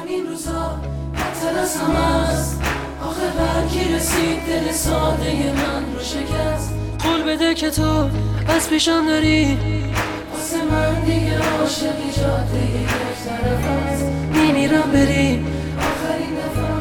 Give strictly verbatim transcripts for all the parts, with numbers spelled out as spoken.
این روزا بدتر از همه است. آخه برکی رسید دل ساده من رو شکست. قول بده که تو از پیشم داری، واسه من دیگه عاشقی جاده یک طرف است. میمیرم بریم آخرین دفعه.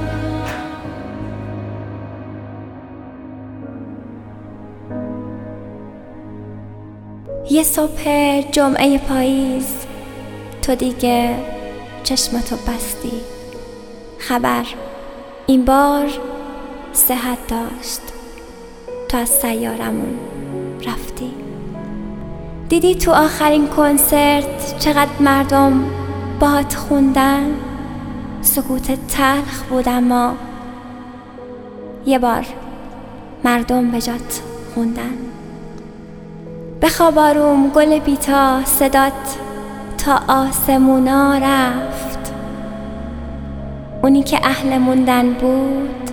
یه صبح جمعه پاییز تو دیگه چشمتو بستی. خبر این بار صحت داشت، تو از سیارمون رفتی. دیدی تو آخرین کنسرت چقدر مردم باهات خوندن. سکوت تلخ بود اما یه بار مردم به جات خوندن. بخواب آروم گل بیتا، صدات تا آسمونا رفت. اونی که اهل موندن بود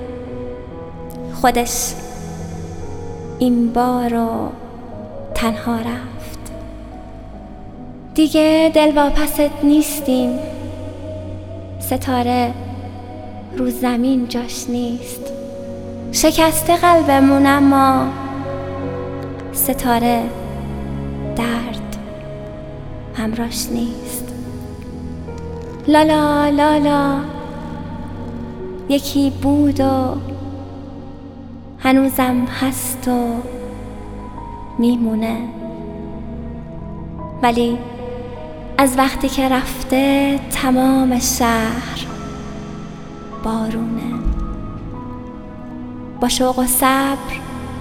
خودش این بارو تنها رفت. دیگه دلواپست نیستیم، ستاره رو زمین جاش نیست. شکسته قلبمون اما ستاره درد همراش نیست. لالا لالا یکی بود و هنوزم هست و میمونه، ولی از وقتی که رفته تمام شهر بارونه. با شوق و صبر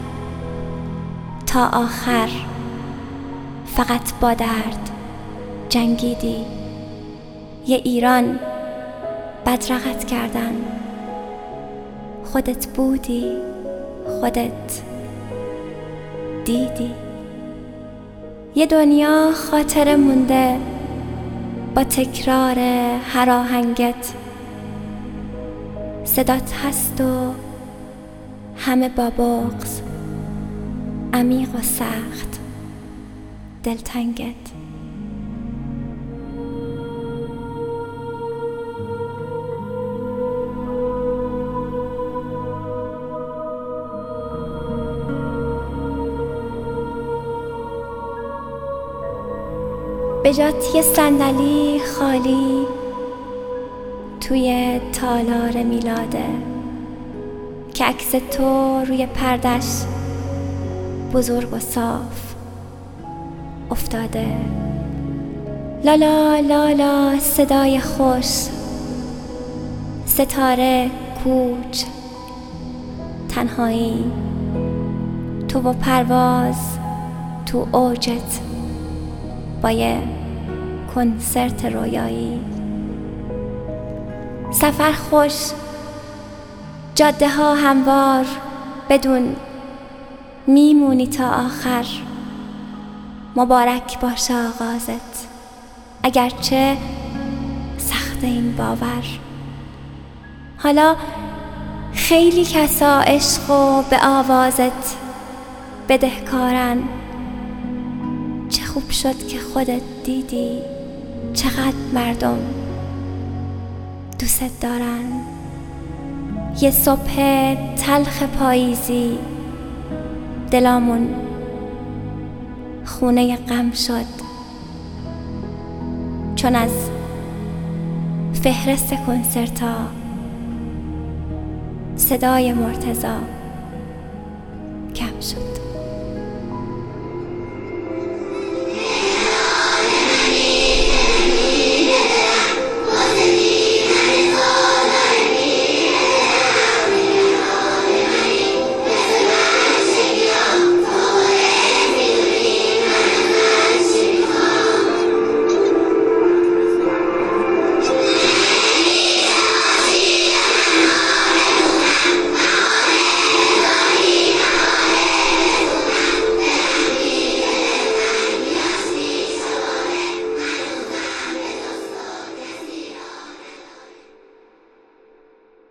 تا آخر فقط با درد جنگیدی. یه ایران بدرقت کردن، خودت بودی، خودت دیدی. یه دنیا خاطره مونده با تکرار هر آهنگت. صدات هست و همه با بغض، عمیق و سخت دلتنگت. به جات یه صندلی خالی توی تالار میلاده که عکس تو روی پردش بزرگ و صاف افتاده. لالا لالا صدای خوش، ستاره کوچ، تنهایی، تو و پرواز تو اوجت با یه کنسرت رویایی. سفر خوش، جاده ها هموار، بدون میمونی تا آخر. مبارک باشه آغازت، اگرچه سخت این باور. حالا خیلی کسا عشق و به آوازت بدهکارن. چه خوب شد که خودت دیدی چقدر مردم دوست دارن. یه صبح تلخ پاییزی دلامون خونه غم شد، چون از فهرست کنسرتا صدای مرتضی کم شد.